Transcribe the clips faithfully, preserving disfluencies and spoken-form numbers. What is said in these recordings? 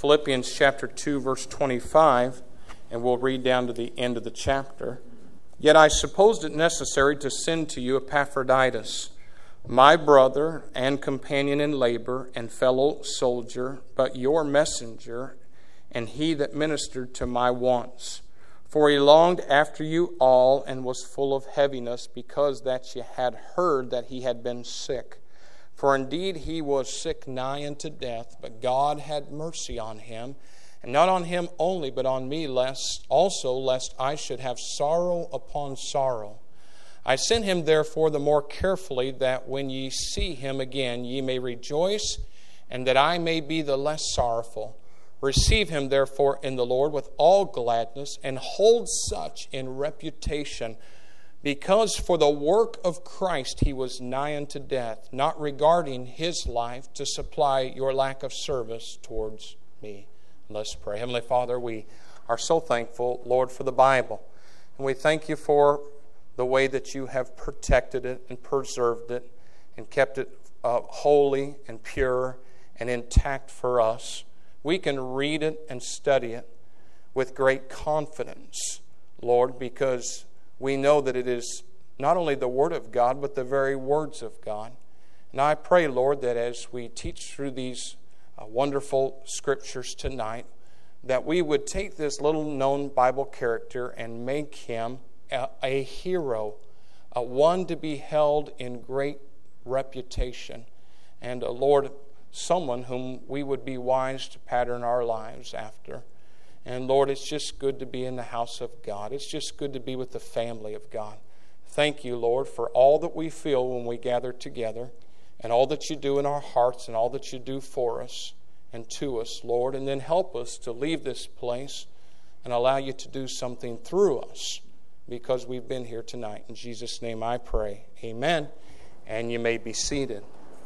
Philippians chapter two, verse twenty-five, and we'll read down to the end of the chapter. Yet I supposed it necessary to send to you Epaphroditus, my brother and companion in labor and fellow soldier, but your messenger, and he that ministered to my wants. For he longed after you all, and was full of heaviness, because that ye had heard that he had been sick. For indeed he was sick nigh unto death, but God had mercy on him, and not on him only, but on me lest also, lest I should have sorrow upon sorrow. I sent him therefore the more carefully, that when ye see him again ye may rejoice, and that I may be the less sorrowful. Receive him therefore in the Lord with all gladness, and hold such in reputation, because for the work of Christ he was nigh unto death, not regarding his life, to supply your lack of service towards me. Let's pray. Heavenly Father, we are so thankful, Lord, for the Bible. And we thank you for the way that you have protected it and preserved it and kept it uh, holy and pure and intact for us. We can read it and study it with great confidence, Lord, because we know that it is not only the Word of God, but the very words of God. And I pray, Lord, that as we teach through these uh, wonderful scriptures tonight, that we would take this little-known Bible character and make him a, a hero, a one to be held in great reputation, and, uh, Lord, someone whom we would be wise to pattern our lives after. And Lord, it's just good to be in the house of God. It's just good to be with the family of God. Thank you, Lord, for all that we feel when we gather together, and all that you do in our hearts, and all that you do for us and to us, Lord. And then help us to leave this place and allow you to do something through us, because we've been here tonight. In Jesus' name I pray. Amen. And you may be seated.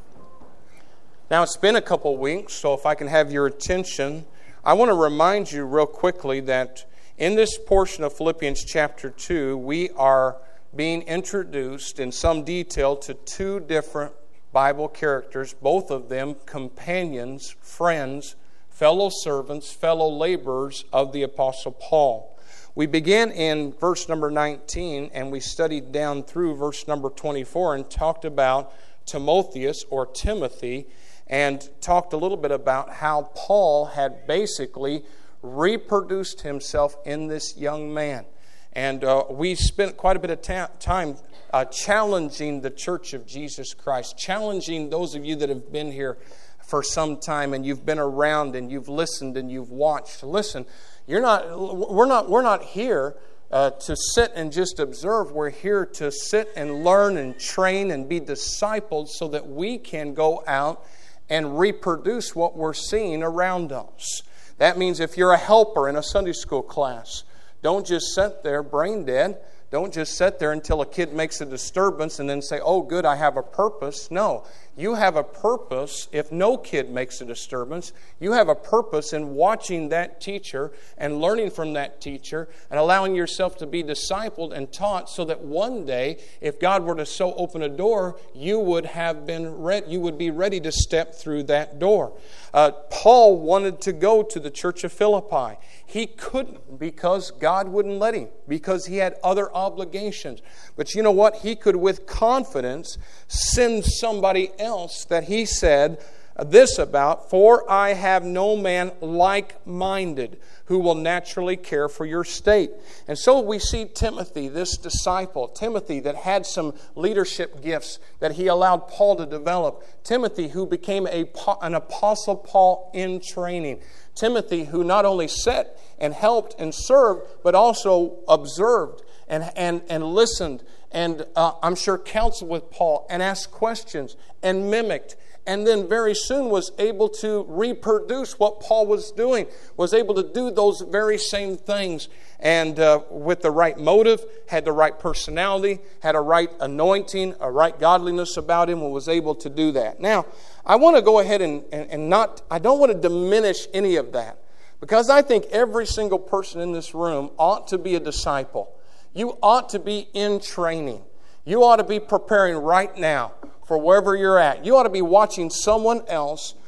Now, it's been a couple weeks, so if I can have your attention, I want to remind you real quickly that in this portion of Philippians chapter two, we are being introduced in some detail to two different Bible characters, both of them companions, friends, fellow servants, fellow laborers of the Apostle Paul. We began in verse number nineteen, and we studied down through verse number twenty-four and talked about Timotheus or Timothy, and talked a little bit about how Paul had basically reproduced himself in this young man. And uh, we spent quite a bit of ta- time uh, challenging the Church of Jesus Christ, challenging those of you that have been here for some time and you've been around and you've listened and you've watched. Listen, you're not. We're not. We're not here uh, to sit and just observe. We're here to sit and learn and train and be discipled, so that we can go out and reproduce what we're seeing around us. That means if you're a helper in a Sunday school class, don't just sit there brain dead. Don't just sit there until a kid makes a disturbance and then say, oh, good, I have a purpose. No, you have a purpose if no kid makes a disturbance. You have a purpose in watching that teacher and learning from that teacher and allowing yourself to be discipled and taught, so that one day, if God were to so open a door, you would have been ready, you would be ready to step through that door. Uh, Paul wanted to go to the church of Philippi. He couldn't, because God wouldn't let him, because he had other obligations. But you know what? He could with confidence send somebody else that he said this about, for I have no man like-minded who will naturally care for your state. And so we see Timothy, this disciple, Timothy that had some leadership gifts that he allowed Paul to develop. Timothy who became a, an apostle Paul in training. Timothy who not only sat and helped and served, but also observed and, and, and listened and uh, I'm sure counseled with Paul and asked questions and mimicked, and then very soon was able to reproduce what Paul was doing, was able to do those very same things, and uh, with the right motive, had the right personality, had a right anointing, a right godliness about him, and was able to do that. Now, I want to go ahead and, and, and not, I don't want to diminish any of that, because I think every single person in this room ought to be a disciple. You ought to be in training. You ought to be preparing right now for wherever you're at. You ought to be watching someone else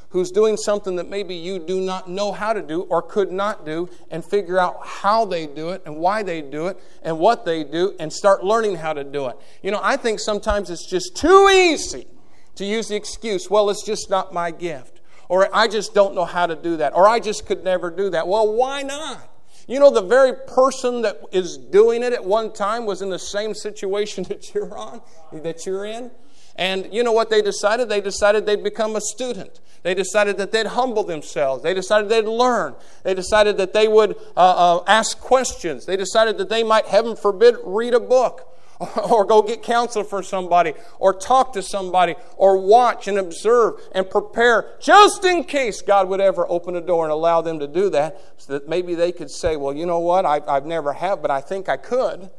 who's doing something that maybe you do not know how to do or could not do, and figure out how they do it and why they do it and what they do, and start learning how to do it. You know, I think sometimes it's just too easy to use the excuse, well, it's just not my gift, or I just don't know how to do that, or I just could never do that. Well, why not? You know, the very person that is doing it at one time was in the same situation that you're on, that you're in. And you know what they decided? They decided they'd become a student. They decided that they'd humble themselves. They decided they'd learn. They decided that they would uh, uh, ask questions. They decided that they might, heaven forbid, read a book. Or go get counsel for somebody, or talk to somebody, or watch and observe and prepare, just in case God would ever open a door and allow them to do that, so that maybe they could say, well, you know what, I, I've never have, but I think I could.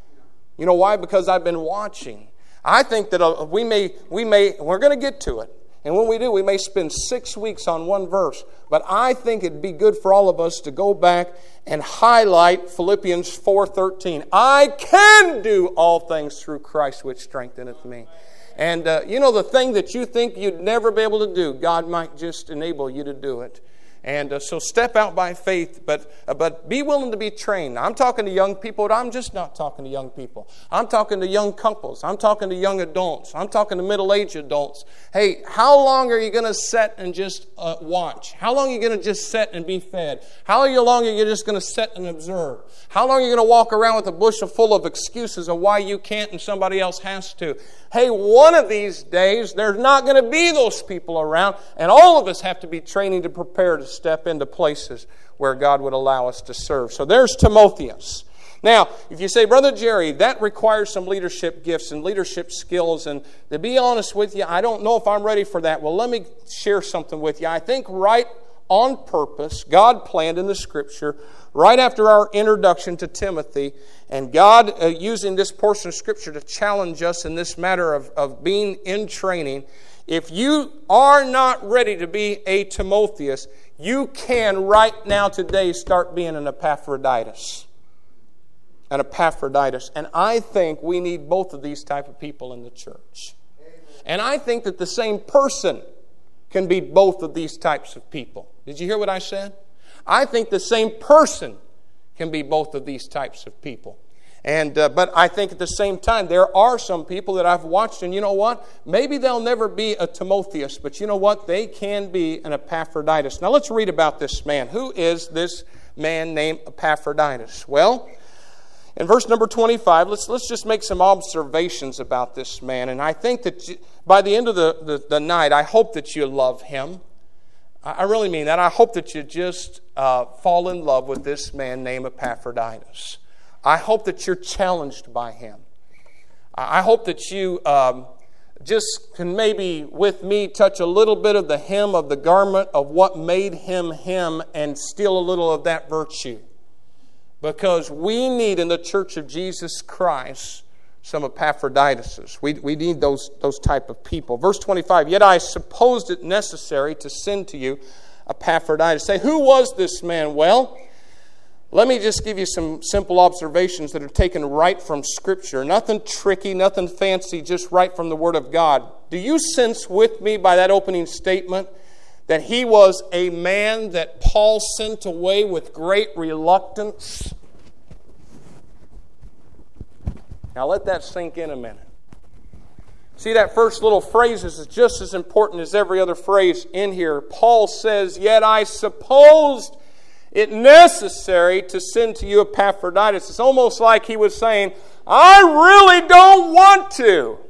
You know why? Because I've been watching. I think that uh, we may, we may, we're going to get to it. And when we do, we may spend six weeks on one verse. But I think it'd be good for all of us to go back and highlight Philippians four thirteen. I can do all things through Christ which strengtheneth me. And uh, you know, the thing that you think you'd never be able to do, God might just enable you to do it. And uh, so step out by faith, but uh, but be willing to be trained. I'm talking to young people, but I'm just not talking to young people. I'm talking to young couples. I'm talking to young adults. I'm talking to middle-aged adults. Hey, how long are you going to sit and just uh, watch? How long are you going to just sit and be fed? How long are you just going to sit and observe? How long are you going to walk around with a bushel full of excuses of why you can't and somebody else has to? Hey, one of these days, there's not going to be those people around, and all of us have to be training to prepare to step into places where God would allow us to serve. So there's Timotheus. Now, if you say, Brother Jerry, that requires some leadership gifts and leadership skills, and to be honest with you, I don't know if I'm ready for that. Well, let me share something with you. I think right on purpose, God planned in the Scripture, right after our introduction to Timothy, and God uh, using this portion of Scripture to challenge us in this matter of, of being in training. If you are not ready to be a Timotheus, you can right now today start being an Epaphroditus. An Epaphroditus. And I think we need both of these type of people in the church. Amen. And I think that the same person can be both of these types of people. Did you hear what I said? I think the same person can be both of these types of people. And uh, but I think at the same time, there are some people that I've watched, and you know what? Maybe they'll never be a Timotheus, but you know what? They can be an Epaphroditus. Now let's read about this man. Who is this man named Epaphroditus? Well, in verse number twenty-five, let's let's just make some observations about this man. And I think that you, by the end of the, the, the night, I hope that you love him. I really mean that. I hope that you just uh, fall in love with this man named Epaphroditus. I hope that you're challenged by him. I hope that you um, just can maybe with me touch a little bit of the hem of the garment of what made him him and steal a little of that virtue. Because we need in the Church of Jesus Christ some Epaphroditus. We, we need those, those type of people. Verse twenty-five, yet I supposed it necessary to send to you Epaphroditus. Say, who was this man? Well, let me just give you some simple observations that are taken right from Scripture. Nothing tricky, nothing fancy, just right from the Word of God. Do you sense with me by that opening statement that he was a man that Paul sent away with great reluctance? Now let that sink in a minute. See, that first little phrase is just as important as every other phrase in here. Paul says, yet I supposed it necessary to send to you Epaphroditus. It's almost like he was saying, I really don't want to.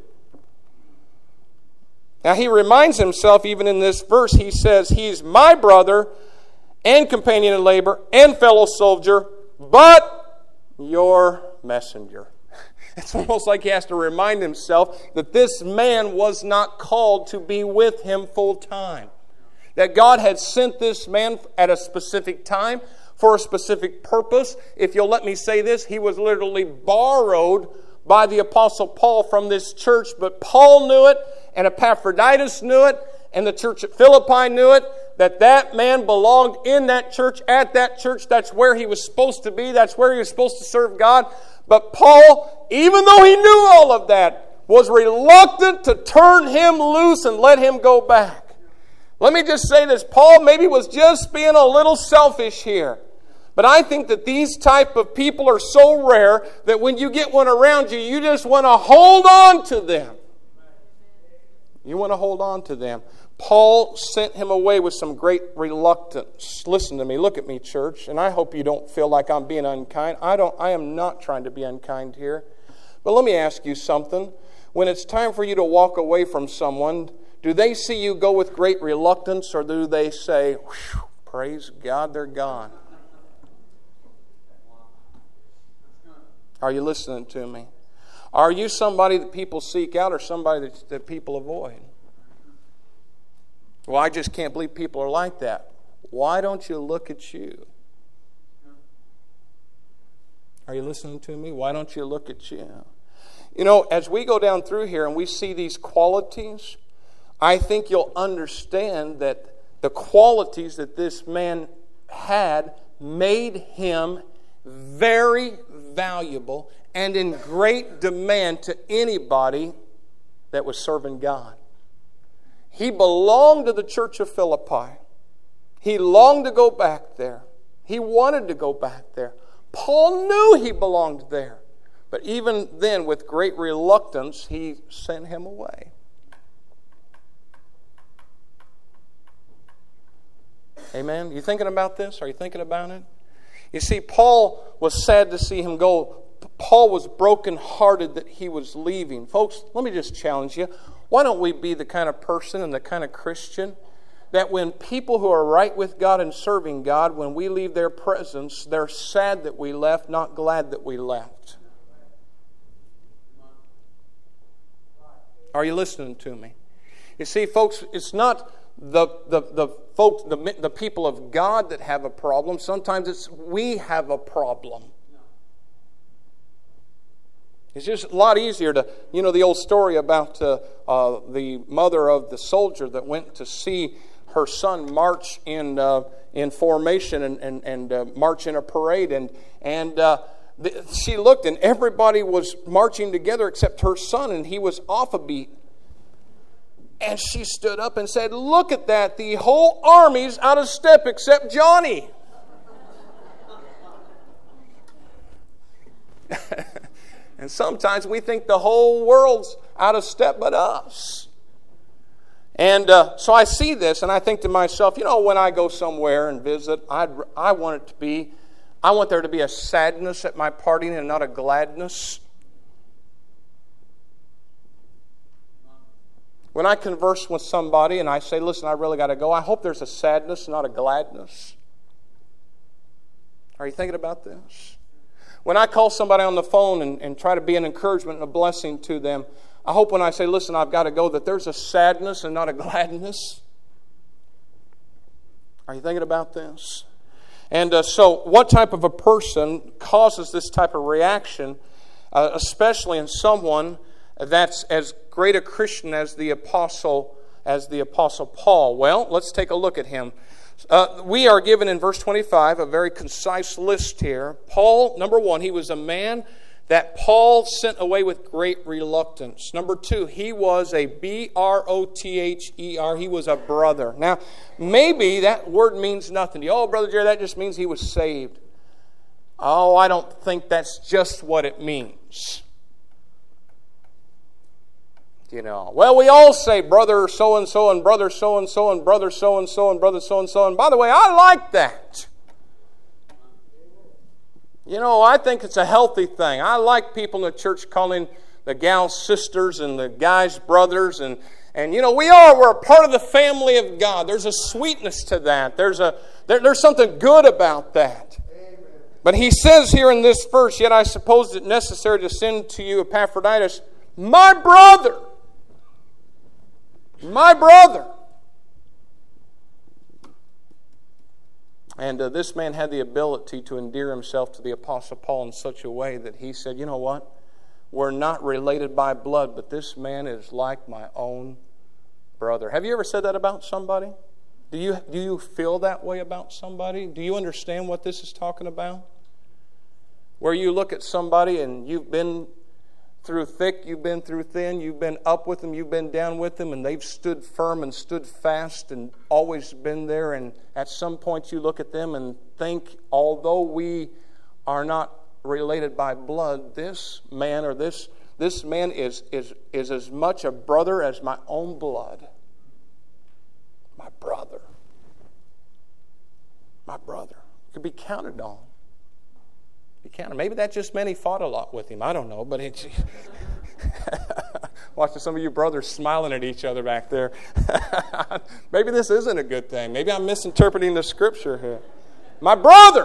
Now he reminds himself, even in this verse, he says, he's my brother and companion in labor and fellow soldier, but your messenger. It's almost like he has to remind himself that this man was not called to be with him full time. That God had sent this man at a specific time for a specific purpose. If you'll let me say this, he was literally borrowed by the Apostle Paul from this church, but Paul knew it, and Epaphroditus knew it, and the church at Philippi knew it, that that man belonged in that church, at that church. That's where he was supposed to be. That's where he was supposed to serve God. But Paul, even though he knew all of that, was reluctant to turn him loose and let him go back. Let me just say this. Paul maybe was just being a little selfish here. But I think that these type of people are so rare that when you get one around you, you just want to hold on to them. You want to hold on to them. Paul sent him away with some great reluctance. Listen to me. Look at me, church. And I hope you don't feel like I'm being unkind. I don't. I am not trying to be unkind here. But let me ask you something. When it's time for you to walk away from someone, do they see you go with great reluctance, or do they say, praise God, they're gone? Are you listening to me? Are you somebody that people seek out, or somebody that, that people avoid? Well, I just can't believe people are like that. Why don't you look at you? Are you listening to me? Why don't you look at you? You know, as we go down through here and we see these qualities, I think you'll understand that the qualities that this man had made him very valuable and in great demand to anybody that was serving God. He belonged to the church of Philippi. He longed to go back there. He wanted to go back there. Paul knew he belonged there. But even then, with great reluctance, he sent him away. Amen? You thinking about this? Are you thinking about it? You see, Paul was sad to see him go. Paul was brokenhearted that he was leaving. Folks, let me just challenge you. Why don't we be the kind of person and the kind of Christian that when people who are right with God and serving God, when we leave their presence, they're sad that we left, not glad that we left. Are you listening to me? You see, folks, it's not the the the folks, the, the people of God that have a problem. Sometimes it's we have a problem. It's just a lot easier to, you know, the old story about uh, uh, the mother of the soldier that went to see her son march in uh, in formation and and, and uh, march in a parade, and and uh, the, she looked and everybody was marching together except her son, and he was off a beat. And she stood up and said, "Look at that! The whole army's out of step except Johnny." And sometimes we think the whole world's out of step but us. And uh, so I see this and I think to myself, you know, when I go somewhere and visit, I'd, I want it to be, I want there to be a sadness at my parting and not a gladness. When I converse with somebody and I say, listen, I really got to go, I hope there's a sadness, not a gladness. Are you thinking about this? When I call somebody on the phone and, and try to be an encouragement and a blessing to them, I hope when I say, listen, I've got to go, that there's a sadness and not a gladness. Are you thinking about this? And uh, so what type of a person causes this type of reaction, uh, especially in someone that's as great a Christian as the apostle, as the apostle Paul? Well, let's take a look at him. Uh, we are given in verse twenty-five a very concise list here. Paul, number one, he was a man that Paul sent away with great reluctance. Number two, he was a B R O T H E R. He was a brother. Now, maybe that word means nothing to you. Oh, Brother Jerry, that just means he was saved. Oh, I don't think that's just what it means. You know, well, we all say brother so-and-so and brother so-and-so and brother so-and-so and brother so-and-so. And by the way, I like that. You know, I think it's a healthy thing. I like people in the church calling the gals sisters and the guys brothers. And, and you know, we are. We're a part of the family of God. There's a sweetness to that. There's, a, there, there's something good about that. Amen. But he says here in this verse, yet I suppose it necessary to send to you Epaphroditus, my brother. My brother. And uh, this man had the ability to endear himself to the Apostle Paul in such a way that he said, you know what? We're not related by blood, but this man is like my own brother. Have you ever said that about somebody? Do you, do you feel that way about somebody? Do you understand what this is talking about? Where you look at somebody and you've been Through thick, you've been through thin, you've been up with them, you've been down with them, and they've stood firm and stood fast and always been there. And at some point you look at them and think, although we are not related by blood, this man or this this man is, is, is as much a brother as my own blood. My brother. My brother. Could be counted on. Be counted. Maybe that just meant he fought a lot with him. I don't know, but it's watching some of you brothers smiling at each other back there. Maybe this isn't a good thing. Maybe I'm misinterpreting the scripture here. My brother.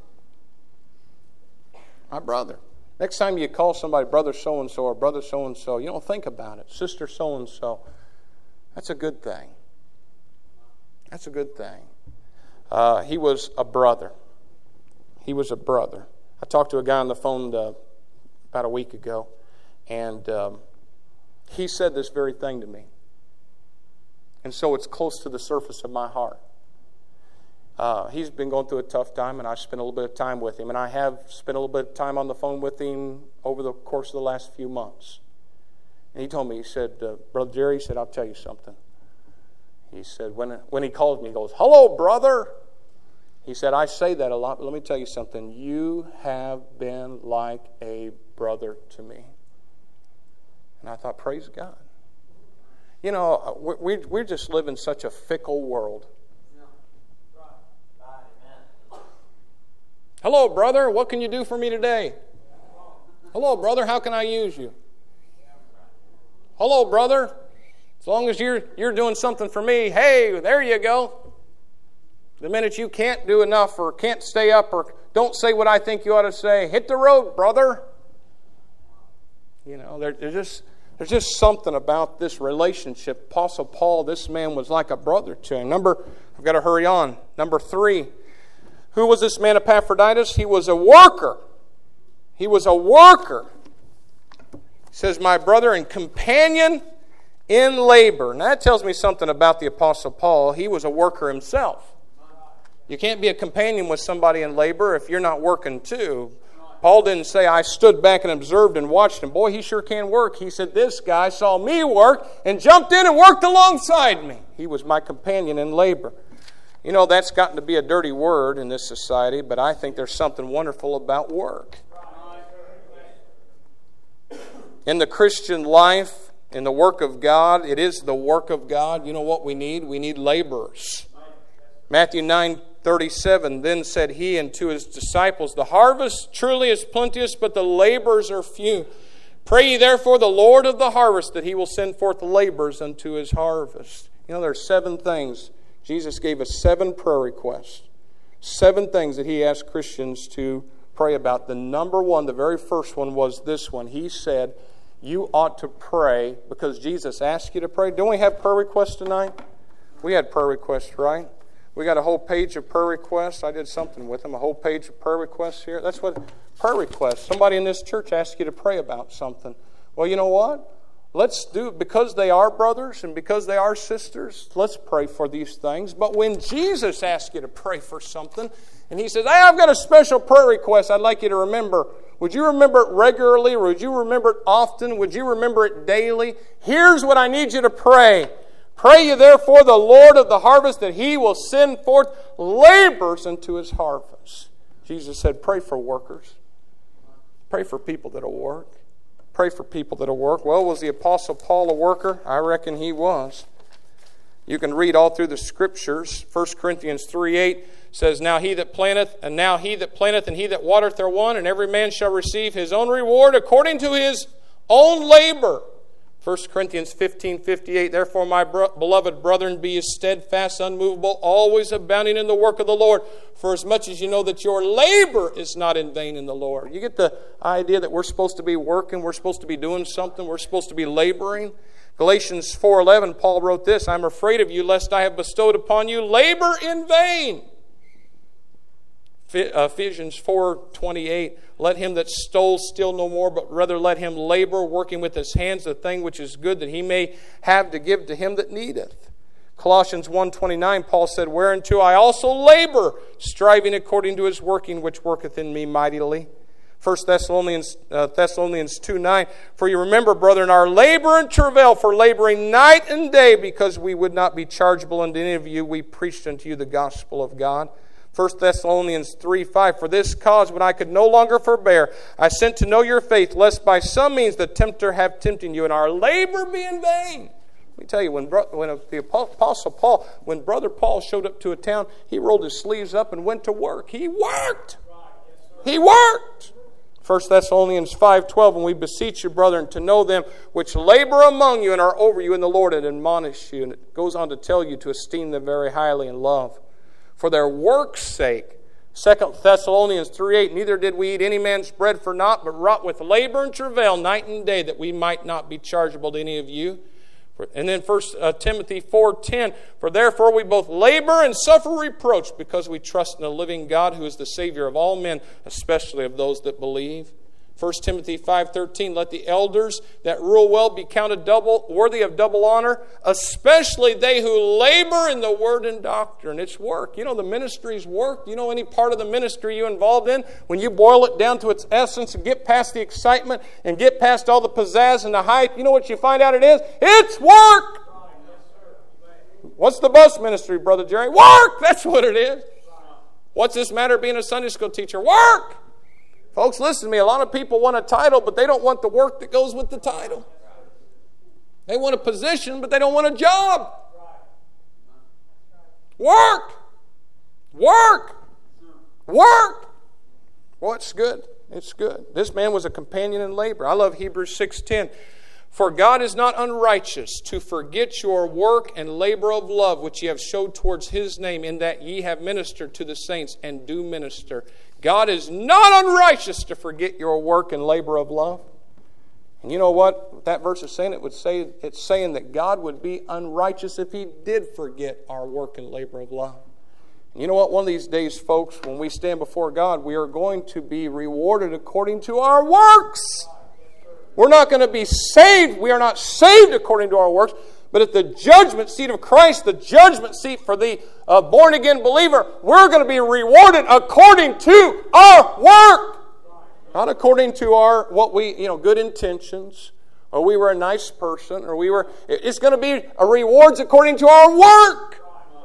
My brother. Next time you call somebody brother so-and-so or brother so-and-so, you don't think about it. Sister so-and-so. That's a good thing. That's a good thing. Uh, he was a brother. He was a brother. I talked to a guy on the phone uh, about a week ago, and um, he said this very thing to me. And so it's close to the surface of my heart. Uh, he's been going through a tough time, and I spent a little bit of time with him. And I have spent a little bit of time on the phone with him over the course of the last few months. And he told me, he said, uh, Brother Jerry, he said, I'll tell you something. He said, when, when he calls me, he goes, hello, brother. He said, I say that a lot, but let me tell you something. You have been like a brother to me. And I thought, praise God. You know, we, we just live in such a fickle world. Hello, brother. What can you do for me today? Hello, brother. How can I use you? Hello, brother. As long as you're you're doing something for me, hey, there you go. The minute you can't do enough or can't stay up or don't say what I think you ought to say, hit the road, brother. You know, there, there's just there's just something about this relationship. Apostle Paul, this man was like a brother to him. Number, I've got to hurry on. Number three. Who was this man Epaphroditus? He was a worker. He was a worker. He says, my brother and companion in labor. Now that tells me something about the Apostle Paul. He was a worker himself. You can't be a companion with somebody in labor if you're not working too. Paul didn't say, I stood back and observed and watched him. Boy, he sure can work. He said, this guy saw me work and jumped in and worked alongside me. He was my companion in labor. You know, that's gotten to be a dirty word in this society, but I think there's something wonderful about work. In the Christian life, in the work of God, it is the work of God. You know what we need? We need laborers. Matthew nine thirty-seven, then said he unto his disciples, the harvest truly is plenteous, but the laborers are few. Pray ye therefore the Lord of the harvest, that he will send forth laborers unto his harvest. You know, there are seven things. Jesus gave us seven prayer requests. Seven things that he asked Christians to pray about. The number one, the very first one was this one. He said, you ought to pray because Jesus asked you to pray. Don't we have prayer requests tonight? We had prayer requests, right? We got a whole page of prayer requests. I did something with them, a whole page of prayer requests here. That's what prayer requests. Somebody in this church asked you to pray about something. Well, you know what? Let's do it because they are brothers and because they are sisters. Let's pray for these things. But when Jesus asks you to pray for something, and he says, hey, I've got a special prayer request I'd like you to remember. Would you remember it regularly? Or would you remember it often? Would you remember it daily? Here's what I need you to pray. Pray ye therefore the Lord of the harvest that he will send forth laborers into his harvest. Jesus said, pray for workers. Pray for people that will work. Pray for people that will work. Well, was the Apostle Paul a worker? I reckon he was. You can read all through the Scriptures. First Corinthians three eight says, Now he that planteth, and now he that planteth, and he that watereth are one, and every man shall receive his own reward according to his own labor. First Corinthians fifteen fifty-eight, Therefore, my bro- beloved brethren, be ye steadfast, unmovable, always abounding in the work of the Lord, for as much as you know that your labor is not in vain in the Lord. You get the idea that we're supposed to be working, we're supposed to be doing something, we're supposed to be laboring. Galatians four eleven, Paul wrote this, I'm afraid of you, lest I have bestowed upon you labor in vain. Ephesians four twenty-eight, Let him that stole steal no more, but rather let him labor, working with his hands the thing which is good, that he may have to give to him that needeth. Colossians one twenty-nine, Paul said, Whereunto I also labor, striving according to his working, which worketh in me mightily. First Thessalonians, uh, Thessalonians two nine, for you remember, brethren, our labor and travail, for laboring night and day, because we would not be chargeable unto any of you, we preached unto you the gospel of God. First Thessalonians three five, for this cause, when I could no longer forbear, I sent to know your faith, lest by some means the tempter have tempted you, and our labor be in vain. Let me tell you, when, when the Apostle Paul, when Brother Paul showed up to a town, he rolled his sleeves up and went to work. He worked. He worked. First Thessalonians five twelve, and we beseech you, brethren, to know them which labor among you and are over you in the Lord and admonish you. And it goes on to tell you to esteem them very highly in love. For their work's sake, Second Thessalonians three eight, neither did we eat any man's bread for naught, but wrought with labor and travail night and day, that we might not be chargeable to any of you. And then First Timothy four ten, for therefore we both labor and suffer reproach, because we trust in the living God, who is the Savior of all men, especially of those that believe. First Timothy five thirteen, let the elders that rule well be counted double worthy of double honor, especially they who labor in the word and doctrine. It's work. You know, the ministry's work. You know, any part of the ministry you're involved in, when you boil it down to its essence and get past the excitement and get past all the pizzazz and the hype, you know what you find out it is? It's work! What's the bus ministry, Brother Jerry? Work! That's what it is. What's this matter of being a Sunday school teacher? Work! Folks, listen to me. A lot of people want a title, but they don't want the work that goes with the title. They want a position, but they don't want a job. Work. Work. Work. Well, it's good. It's good. This man was a companion in labor. I love Hebrews six ten. For God is not unrighteous to forget your work and labor of love, which ye have showed towards His name, in that ye have ministered to the saints and do minister. God is not unrighteous to forget your work and labor of love. And you know what that verse is saying? It would say it's saying that God would be unrighteous if He did forget our work and labor of love. And you know what? One of these days, folks, when we stand before God, we are going to be rewarded according to our works. We're not going to be saved. We are not saved according to our works. But at the judgment seat of Christ, the judgment seat for the uh, born-again believer, we're going to be rewarded according to our work. Not according to our, what we, you know, good intentions, or we were a nice person, or we were, it's going to be a rewards according to our work.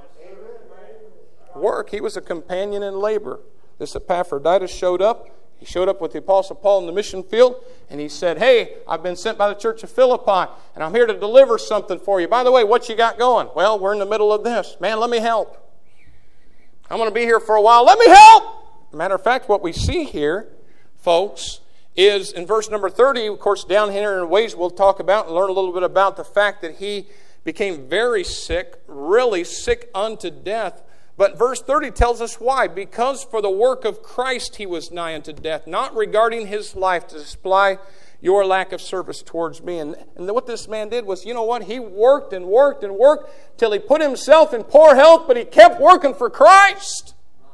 Work. He was a companion in labor. This Epaphroditus showed up. He showed up with the Apostle Paul in the mission field, and he said, hey, I've been sent by the church of Philippi, and I'm here to deliver something for you. By the way, what you got going? Well, we're in the middle of this. Man, let me help. I'm going to be here for a while. Let me help. Matter of fact, what we see here, folks, is in verse number thirty, of course, down here in ways we'll talk about and learn a little bit about the fact that he became very sick, really sick unto death. But verse thirty tells us why. Because for the work of Christ he was nigh unto death, not regarding his life to supply your lack of service towards me. And, and what this man did was, you know what? He worked and worked and worked till he put himself in poor health, but he kept working for Christ.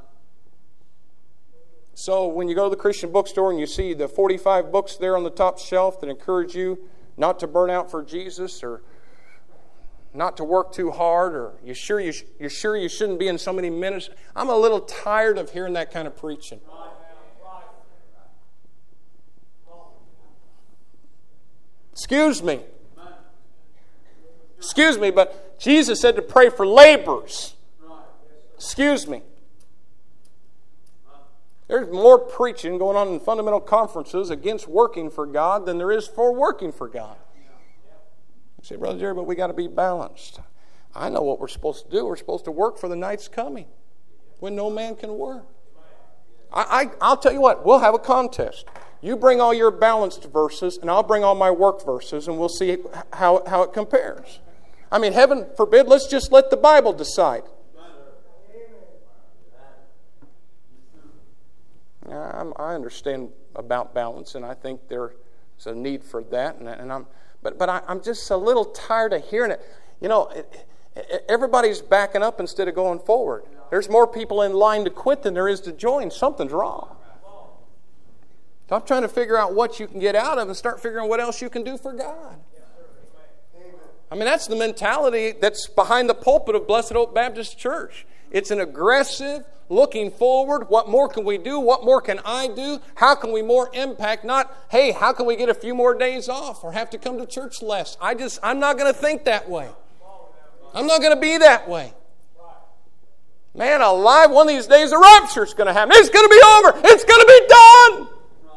So when you go to the Christian bookstore and you see the forty-five books there on the top shelf that encourage you not to burn out for Jesus, or not to work too hard, or you're sure you sh- you're sure you shouldn't be in so many minutes. I'm a little tired of hearing that kind of preaching. Excuse me. Excuse me, but Jesus said to pray for laborers. Excuse me. There's more preaching going on in fundamental conferences against working for God than there is for working for God. You say, Brother Jerry, but we got to be balanced. I know what we're supposed to do. We're supposed to work for the night's coming when no man can work. I, I, I'll tell you what, we'll have a contest. You bring all your balanced verses, and I'll bring all my work verses, and we'll see how, how it compares. I mean, heaven forbid, let's just let the Bible decide. I'm, I understand about balance, and I think there's a need for that, and, and I'm But but I, I'm just a little tired of hearing it. You know, it, it, everybody's backing up instead of going forward. There's more people in line to quit than there is to join. Something's wrong. Stop trying to figure out what you can get out of and start figuring what else you can do for God. I mean, that's the mentality that's behind the pulpit of Blessed Oak Baptist Church. It's an aggressive, looking forward. What more can we do? What more can I do? How can we more impact? Not, hey, how can we get a few more days off or have to come to church less? I just, I'm not going to think that way. I'm not going to be that way. Man alive, one of these days the rapture's going to happen. It's going to be over. It's going to be done.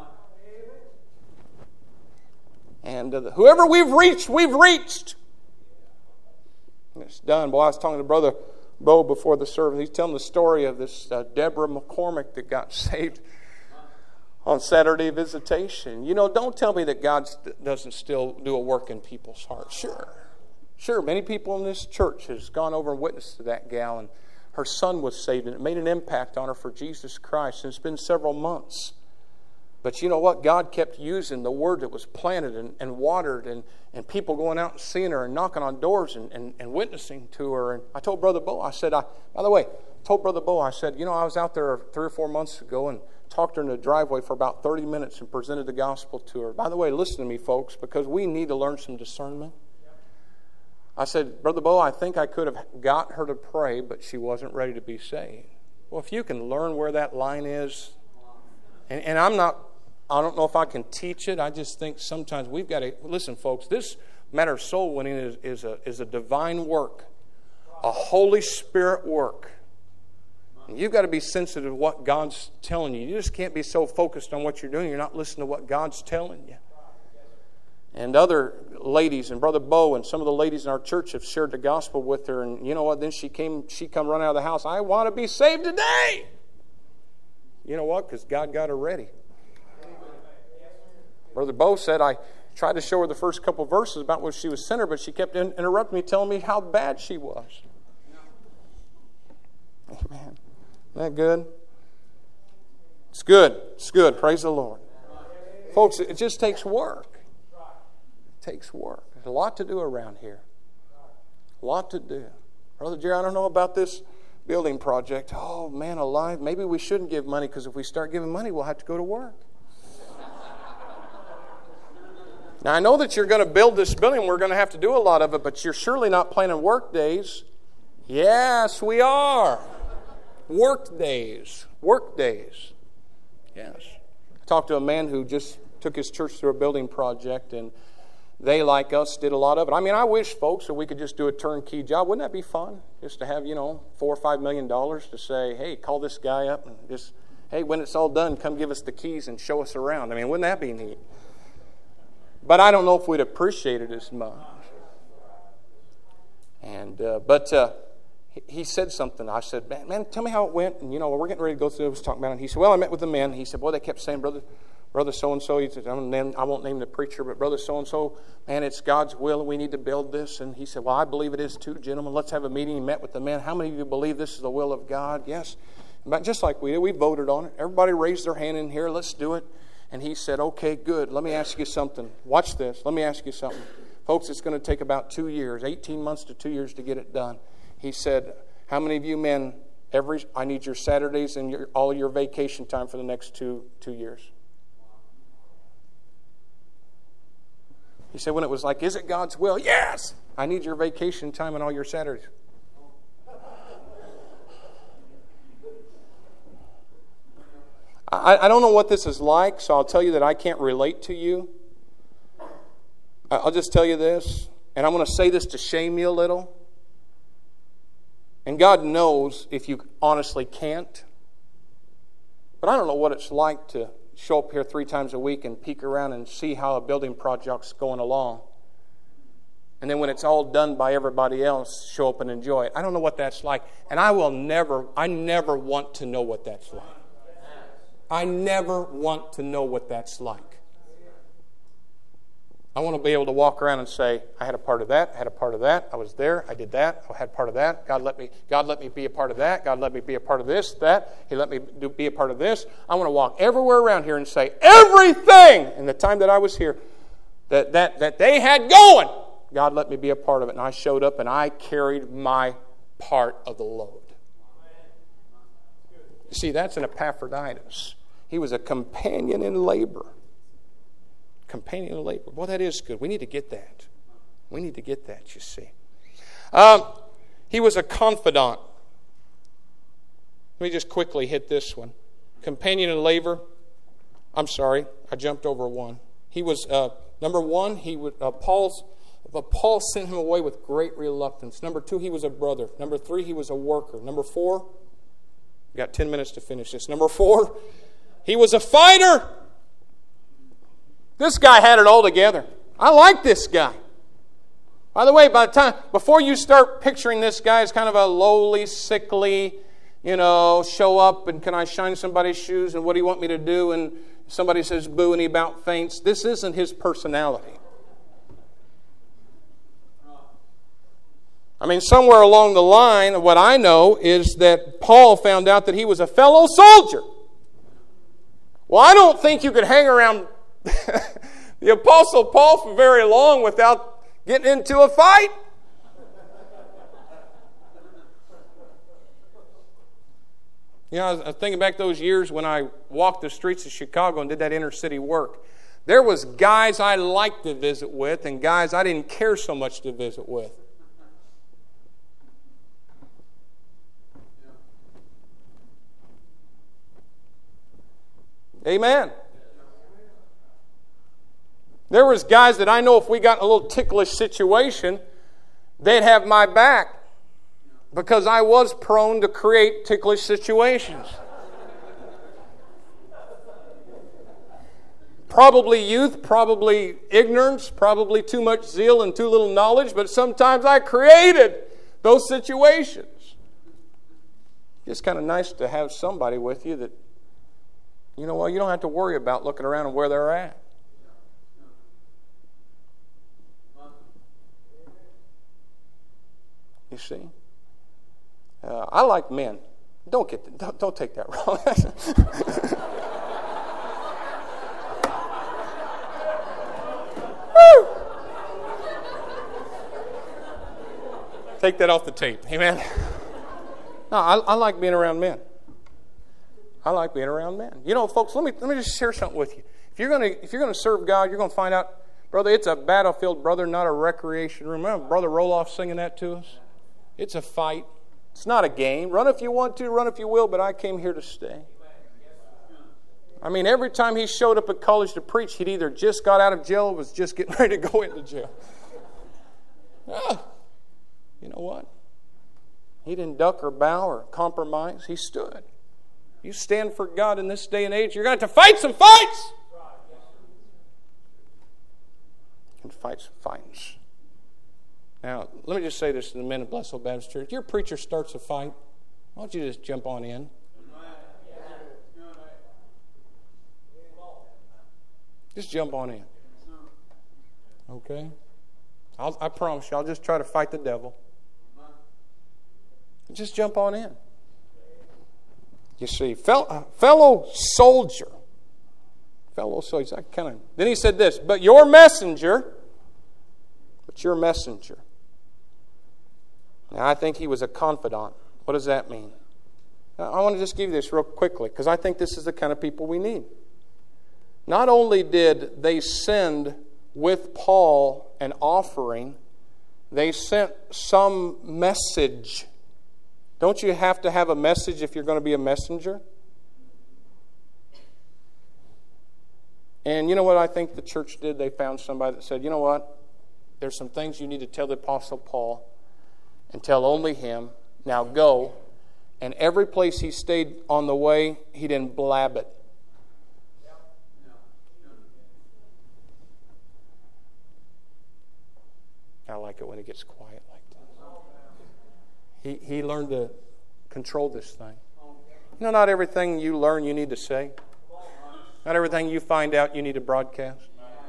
And uh, whoever we've reached, we've reached. And it's done. Boy, I was talking to Brother Bo before the service. He's telling the story of this uh, Deborah McCormick that got saved on Saturday visitation. You know, don't tell me that God st- doesn't still do a work in people's hearts. Sure. Sure, many people in this church has gone over and witnessed to that gal, and her son was saved, and it made an impact on her for Jesus Christ. And it's been several months. But you know what? God kept using the word that was planted and, and watered, and, and people going out and seeing her and knocking on doors and, and, and witnessing to her. And I told Brother Bo, I said, I, by the way, I told Brother Bo, I said, you know, I was out there three or four months ago and talked to her in the driveway for about thirty minutes and presented the gospel to her. By the way, listen to me, folks, because we need to learn some discernment. I said, Brother Bo, I think I could have got her to pray, but she wasn't ready to be saved. Well, if you can learn where that line is, and, and I'm not, I don't know if I can teach it. I just think sometimes we've got to, listen, folks, this matter of soul winning is, is, a, is a divine work, a Holy Spirit work. And you've got to be sensitive to what God's telling you. You just can't be so focused on what you're doing, you're not listening to what God's telling you. And other ladies, and Brother Bo and some of the ladies in our church have shared the gospel with her. And you know what? Then she came, she come running out of the house. I want to be saved today. You know what? Because God got her ready. Brother Bo said, I tried to show her the first couple of verses about what she was sinner, but she kept in, interrupting me, telling me how bad she was. Amen. Isn't that good? It's good. It's good. Praise the Lord. Folks, it just takes work. It takes work. There's a lot to do around here. A lot to do. Brother Jerry, I don't know about this building project. Oh, man alive. Maybe we shouldn't give money, because if we start giving money, we'll have to go to work. Now, I know that you're going to build this building. We're going to have to do a lot of it, but you're surely not planning work days. Yes, we are. Work days. Work days. Yes. I talked to a man who just took his church through a building project, and they, like us, did a lot of it. I mean, I wish, folks, that we could just do a turnkey job. Wouldn't that be fun? Just to have, you know, four or five million dollars to say, hey, call this guy up and just, hey, when it's all done, come give us the keys and show us around. I mean, wouldn't that be neat? But I don't know if we'd appreciate it as much. And uh, but uh, he, he said something. I said, man, man, tell me how it went. And, you know, we're getting ready to go through. I was talking about it. He said, well, I met with the men. He said, boy, they kept saying, brother, brother so-and-so. He said, I won't name the preacher, but brother so-and-so, man, it's God's will. We need to build this. And he said, well, I believe it is too, gentlemen. Let's have a meeting. He met with the men. How many of you believe this is the will of God? Yes. But just like we did, we voted on it. Everybody raised their hand in here. Let's do it. And he said, okay, good. Let me ask you something. Watch this. Let me ask you something. Folks, it's going to take about two years, eighteen months to two years to get it done. He said, how many of you men, every I need your Saturdays and your, all your vacation time for the next two, two years? He said, when it was like, is it God's will? Yes! I need your vacation time and all your Saturdays. I, I don't know what this is like, so I'll tell you that I can't relate to you. I'll just tell you this, and I'm going to say this to shame you a little. And God knows if you honestly can't. But I don't know what it's like to show up here three times a week and peek around and see how a building project's going along. And then when it's all done by everybody else, show up and enjoy it. I don't know what that's like. And I will never, I never want to know what that's like. I never want to know what that's like. I want to be able to walk around and say, I had a part of that, I had a part of that, I was there, I did that, I had part of that. God let me, God let me be a part of that. God let me be a part of this, that. He let me do, be a part of this. I want to walk everywhere around here and say, everything in the time that I was here that, that, that they had going, God let me be a part of it. And I showed up and I carried my part of the load. You see, that's an Epaphroditus. He was a companion in labor. Companion in labor. Well, that is good. We need to get that. We need to get that, you see. Um, he was a confidant. Let me just quickly hit this one. Companion and labor. I'm sorry, I jumped over one. He was, uh, number one, he would, uh, Paul's, but Paul sent him away with great reluctance. Number two, he was a brother. Number three, he was a worker. Number four, we got ten minutes to finish this. Number four, he was a fighter. This guy had it all together. I like this guy. By the way, by the time, before you start picturing this guy as kind of a lowly, sickly, you know, show up and can I shine somebody's shoes and what do you want me to do? And somebody says boo and he about faints. This isn't his personality. I mean, somewhere along the line, what I know is that Paul found out that he was a fellow soldier. Well, I don't think you could hang around the Apostle Paul for very long without getting into a fight. You know, I was thinking back those years when I walked the streets of Chicago and did that inner city work. There was guys I liked to visit with and guys I didn't care so much to visit with. Amen. There was guys that I know if we got in a little ticklish situation, they'd have my back because I was prone to create ticklish situations. Probably youth, probably ignorance, probably too much zeal and too little knowledge, but sometimes I created those situations. It's kind of nice to have somebody with you that, you know, well, you don't have to worry about looking around and where they're at. You see? Uh, I like men. Don't get the, don't, don't take that wrong. Take that off the tape. Amen. No, I, I like being around men. I like being around men. You know, folks, let me let me just share something with you. If you're gonna if you're gonna serve God, you're gonna find out, brother, it's a battlefield, brother, not a recreation room. Remember Brother Roloff singing that to us? It's a fight. It's not a game. Run if you want to, run if you will, but I came here to stay. I mean, every time he showed up at college to preach, he'd either just got out of jail or was just getting ready to go into jail. Ah, you know what? He didn't duck or bow or compromise. He stood. You stand for God in this day and age, you're going to have to fight some fights. And fight some fights. Now, let me just say this to the men of Blessed Hope Baptist Church. If your preacher starts a fight, why don't you just jump on in? Just jump on in. Okay? I'll, I promise you, I'll just try to fight the devil. Just jump on in. You see, fellow, fellow soldier. Fellow soldier. I kind of. Then he said this, but your messenger, but your messenger. Now, I think he was a confidant. What does that mean? Now, I want to just give you this real quickly, because I think this is the kind of people we need. Not only did they send with Paul an offering, they sent some message. Don't you have to have a message if you're going to be a messenger? And you know what I think the church did? They found somebody that said, you know what? There's some things you need to tell the Apostle Paul and tell only him. Now go. And every place he stayed on the way, he didn't blab it. I like it when it gets quiet like that. He he learned to control this thing. You know, not everything you learn you need to say. Not everything you find out you need to broadcast.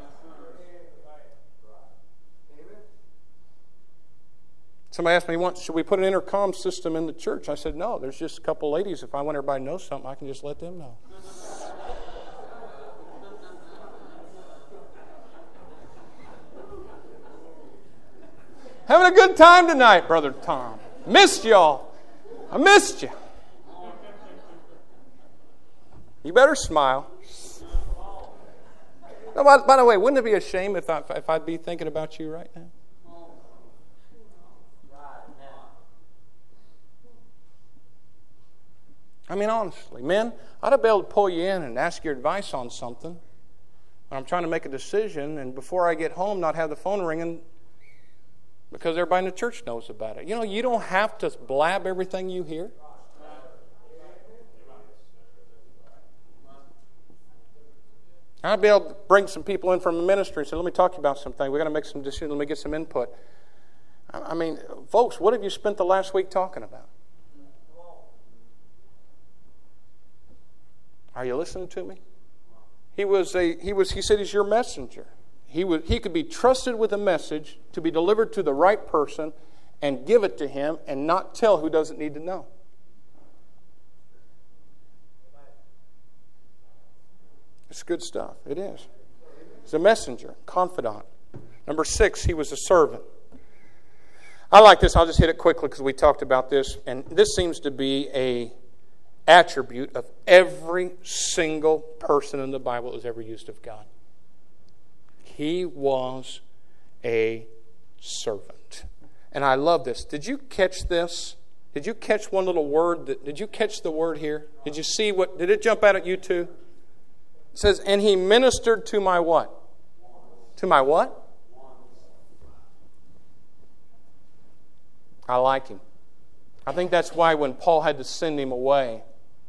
Somebody asked me once, should we put an intercom system in the church? I said, no, there's just a couple ladies. If I want everybody to know something, I can just let them know. Having a good time tonight, Brother Tom. Missed y'all. I missed you. You better smile. No, by, by the way, wouldn't it be a shame if, I, if I'd be thinking about you right now? I mean, honestly, men, I'd be able to pull you in and ask your advice on something. I'm trying to make a decision, and before I get home, not have the phone ringing because everybody in the church knows about it. You know, you don't have to blab everything you hear. I'd be able to bring some people in from the ministry and say, let me talk to you about something. We've got to make some decisions. Let me get some input. I mean, folks, what have you spent the last week talking about? Are you listening to me? He was a he was he said he's your messenger. He was he could be trusted with a message to be delivered to the right person and give it to him and not tell who doesn't need to know. It's good stuff. It is. He's a messenger, confidant. Number six, he was a servant. I like this. I'll just hit it quickly because we talked about this. And this seems to be a attribute of every single person in the Bible that was ever used of God. He was a servant. And I love this. Did you catch this? Did you catch one little word? That, did you catch the word here? Did you see what? Did it jump out at you too? It says, and he ministered to my what? To my what? I like him. I think that's why when Paul had to send him away,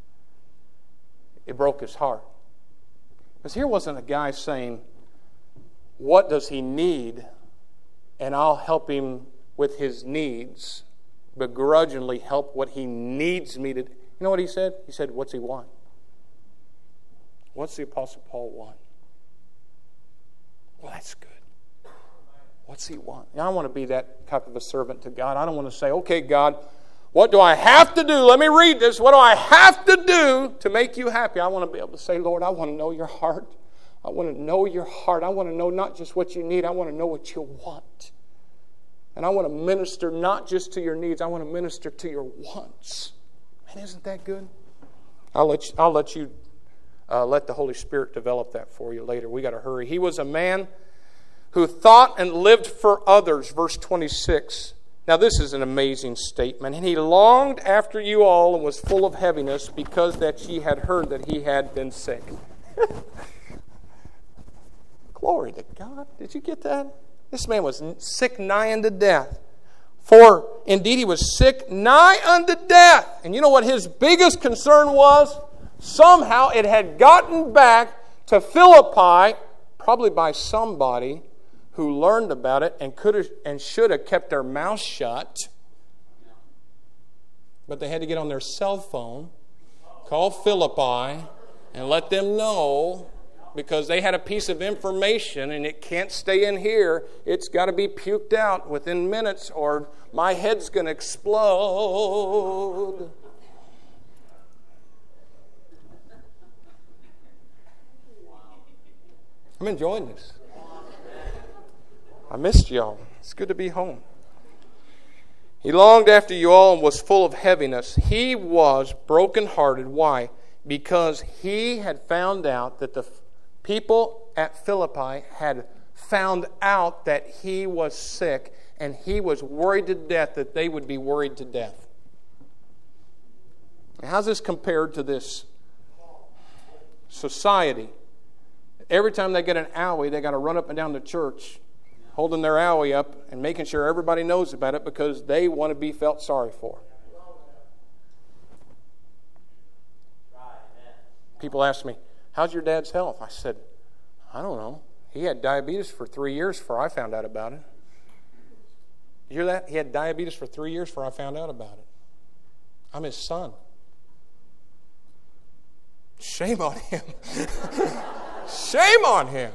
it broke his heart. Because here wasn't a guy saying, what does he need? And I'll help him with his needs, begrudgingly help what he needs me to do. You know what he said? He said, what's he want? What's the Apostle Paul want? Well, that's good. What's he want? I want to be that type of a servant to God. I don't want to say, okay, God, what do I have to do? Let me read this. What do I have to do to make you happy? I want to be able to say, Lord, I want to know your heart. I want to know your heart. I want to know not just what you need. I want to know what you want. And I want to minister not just to your needs. I want to minister to your wants. Man, isn't that good? I'll let you, I'll let you uh, let the Holy Spirit develop that for you later. We got to hurry. He was a man who thought and lived for others, verse twenty-six. Now this is an amazing statement. And he longed after you all and was full of heaviness because that ye had heard that he had been sick. Glory to God. Did you get that? This man was sick nigh unto death. For indeed he was sick nigh unto death. And you know what his biggest concern was? Somehow it had gotten back to Philippi, probably by somebody who learned about it and could have and should have kept their mouth shut. But they had to get on their cell phone, call Philippi, and let them know, because they had a piece of information and it can't stay in here. It's got to be puked out within minutes or my head's going to explode. I'm enjoying this. I missed y'all. It's good to be home. He longed after you all and was full of heaviness. He was brokenhearted. Why? Because he had found out that the people at Philippi had found out that he was sick, and he was worried to death that they would be worried to death. How's this compared to this society? Every time they get an owie, they got to run up and down the church, holding their owie up and making sure everybody knows about it because they want to be felt sorry for. People ask me, how's your dad's health? I said, I don't know. He had diabetes for three years before I found out about it. You hear that? He had diabetes for three years before I found out about it. I'm his son. Shame on him. Shame on him.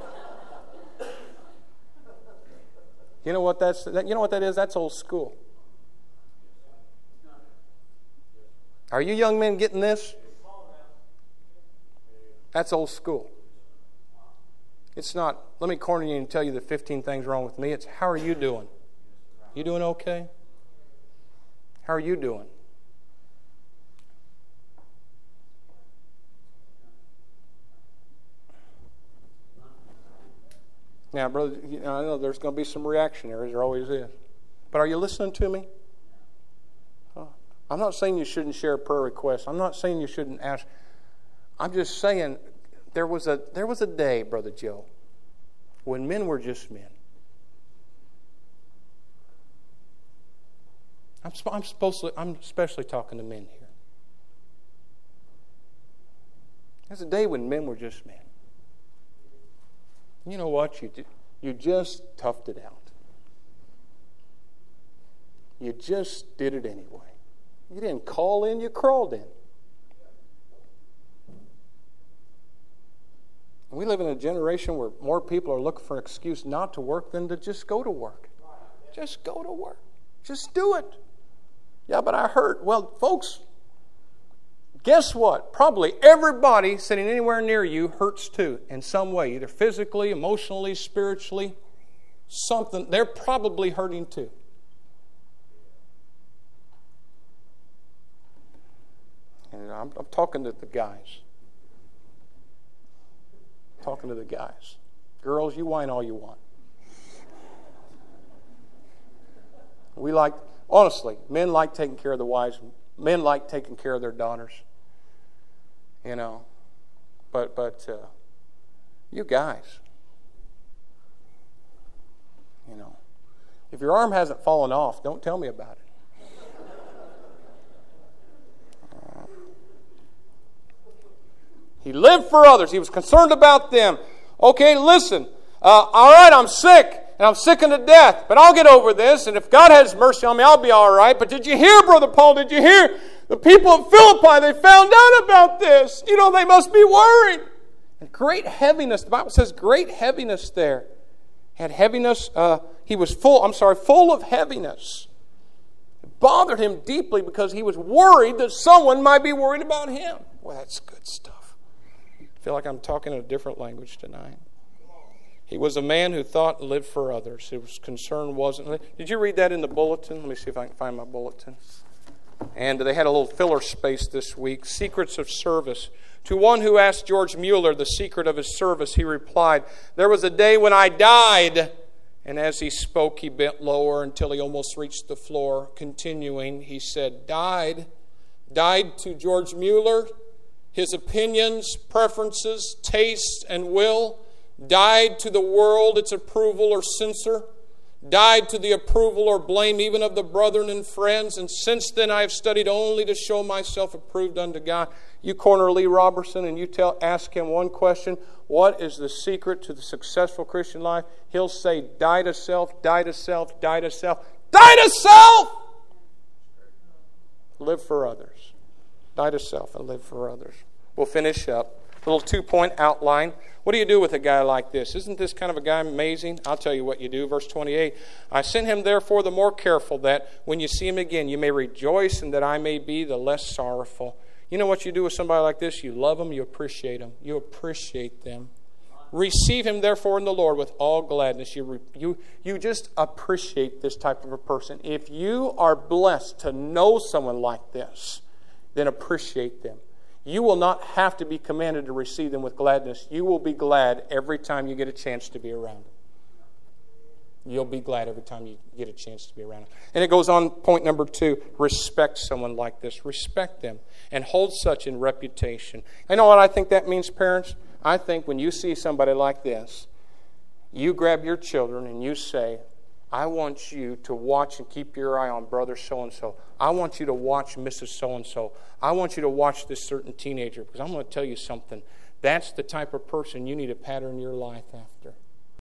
You know what that's? You know what that is? That's old school. Are you young men getting this? That's old school. It's not, let me corner you and tell you the fifteen things wrong with me. It's, how are you doing? You doing okay? How are you doing? Now, brother, you know, I know there's going to be some reactionaries. There always is. But are you listening to me? I'm not saying you shouldn't share prayer requests. I'm not saying you shouldn't ask. I'm just saying there was a there was a day, Brother Joe, when men were just men. I'm, I'm supposed to, I'm especially talking to men here. There's a day when men were just men. You know what? You you just toughed it out. You just did it anyway. You didn't call in, you crawled in. We live in a generation where more people are looking for an excuse not to work than to just go to work. Just go to work. Just do it. Yeah, but I hurt. Well, folks, guess what? Probably everybody sitting anywhere near you hurts too in some way, either physically, emotionally, spiritually, something. They're probably hurting too. And I'm, I'm talking to the guys. I'm talking to the guys. Girls, you whine all you want. We like... Honestly, men like taking care of the wives. Men like taking care of their daughters. You know. But, but uh, you guys, you know, if your arm hasn't fallen off, don't tell me about it. Uh, he lived for others. He was concerned about them. Okay, listen. Uh, all right, I'm sick. And I'm sick unto death, but I'll get over this. And if God has mercy on me, I'll be all right. But did you hear, Brother Paul? Did you hear? The people of Philippi, they found out about this. You know, they must be worried. And great heaviness. The Bible says great heaviness there. Had heaviness. Uh, he was full, I'm sorry, full of heaviness. It bothered him deeply because he was worried that someone might be worried about him. Well, that's good stuff. I feel like I'm talking in a different language tonight. He was a man who thought and lived for others. His concern wasn't... Did you read that in the bulletin? Let me see if I can find my bulletin. And they had a little filler space this week. Secrets of service. To one who asked George Mueller the secret of his service, he replied, "There was a day when I died." And as he spoke, he bent lower until he almost reached the floor. Continuing, he said, "Died. Died to George Mueller, his opinions, preferences, tastes, and will. Died to the world, its approval or censure. Died to the approval or blame even of the brethren and friends. And since then I have studied only to show myself approved unto God." You corner Lee Robertson and you tell, ask him one question: what is the secret to the successful Christian life? He'll say, die to self, die to self, die to self, die to self! Live for others. Die to self and live for others. We'll finish up. A little two-point outline. What do you do with a guy like this? Isn't this kind of a guy amazing? I'll tell you what you do. Verse twenty-eight. "I sent him therefore the more careful, that when you see him again you may rejoice, and that I may be the less sorrowful." You know what you do with somebody like this? You love them, you appreciate them. You appreciate them. "Receive him therefore in the Lord with all gladness." You, you, you just appreciate this type of a person. If you are blessed to know someone like this, then appreciate them. You will not have to be commanded to receive them with gladness. You will be glad every time you get a chance to be around them. You'll be glad every time you get a chance to be around them. And it goes on, point number two, respect someone like this. Respect them and hold such in reputation. You know what I think that means, parents? I think when you see somebody like this, you grab your children and you say, "I want you to watch and keep your eye on brother so-and-so. I want you to watch Missus So-and-so. I want you to watch this certain teenager, because I'm going to tell you something. That's the type of person you need to pattern your life after."